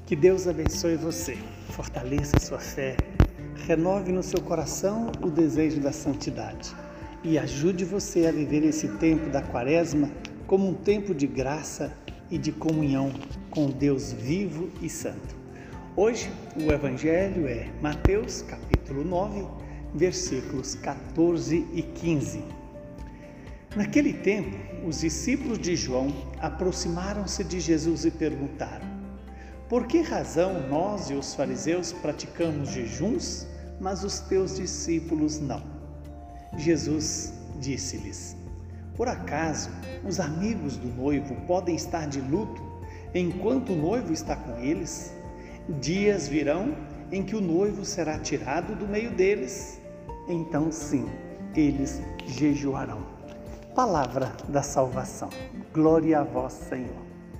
Que Deus abençoe você, fortaleça sua fé, renove no seu coração o desejo da santidade e ajude você a viver esse tempo da Quaresma como um tempo de graça e de comunhão com Deus vivo e santo. Hoje o Evangelho é Mateus capítulo 9, versículos 14 e 15. Naquele tempo, os discípulos de João aproximaram-se de Jesus e perguntaram: por que razão nós e os fariseus praticamos jejuns, mas os teus discípulos não? Jesus disse-lhes: por acaso os amigos do noivo podem estar de luto enquanto o noivo está com eles? Dias virão em que o noivo será tirado do meio deles, então sim, eles jejuarão. Palavra da salvação. Glória a vós, Senhor.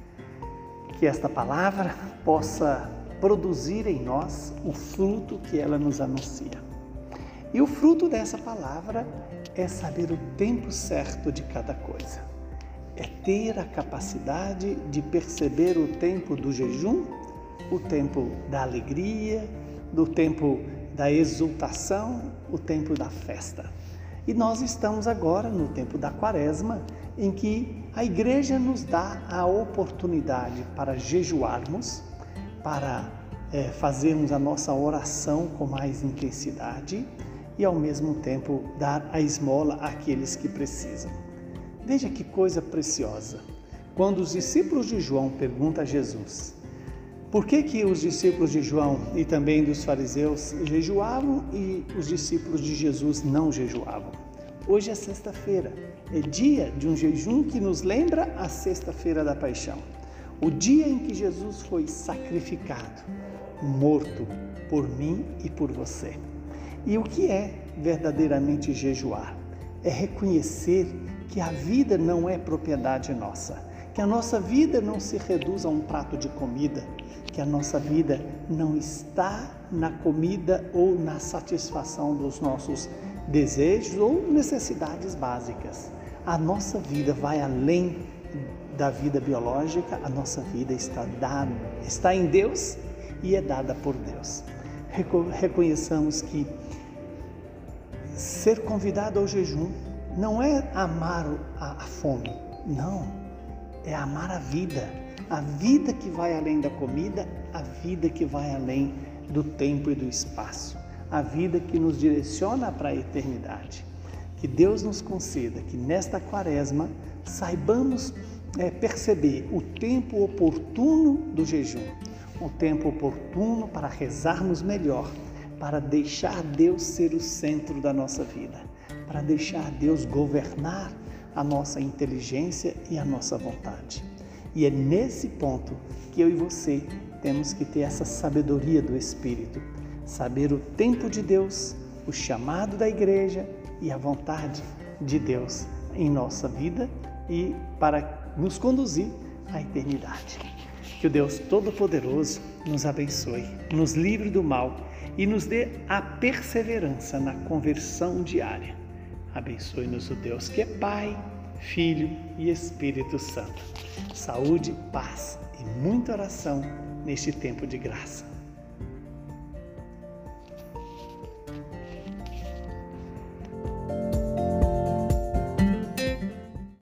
Que esta palavra possa produzir em nós o fruto que ela nos anuncia. E o fruto dessa palavra é saber o tempo certo de cada coisa. É ter a capacidade de perceber o tempo do jejum, o tempo da alegria, do tempo da exultação, o tempo da festa. E nós estamos agora no tempo da Quaresma, em que a igreja nos dá a oportunidade para jejuarmos, para fazermos a nossa oração com mais intensidade e ao mesmo tempo dar a esmola àqueles que precisam. Veja que coisa preciosa. Quando os discípulos de João perguntam a Jesus por que os discípulos de João e também dos fariseus jejuavam e os discípulos de Jesus não jejuavam. Hoje é sexta-feira, é dia de um jejum que nos lembra a sexta-feira da paixão, o dia em que Jesus foi sacrificado, morto por mim e por você. E o que é verdadeiramente jejuar? É reconhecer que a vida não é propriedade nossa, que a nossa vida não se reduz a um prato de comida, que a nossa vida não está na comida ou na satisfação dos nossos desejos ou necessidades básicas. A nossa vida vai além da vida biológica, a nossa vida está em Deus e é dada por Deus. Reconheçamos que ser convidado ao jejum não é amar a fome, não, é amar a vida que vai além da comida, a vida que vai além do tempo e do espaço, a vida que nos direciona para a eternidade. Que Deus nos conceda que nesta Quaresma saibamos perceber o tempo oportuno do jejum, o tempo oportuno para rezarmos melhor, para deixar Deus ser o centro da nossa vida, para deixar Deus governar a nossa inteligência e a nossa vontade. E é nesse ponto que eu e você temos que ter essa sabedoria do Espírito, saber o tempo de Deus, o chamado da igreja e a vontade de Deus em nossa vida e para nos conduzir à eternidade. Que o Deus Todo-Poderoso nos abençoe, nos livre do mal e nos dê a perseverança na conversão diária. Abençoe-nos o Deus que é Pai, Filho e Espírito Santo. Saúde, paz e muita oração neste tempo de graça.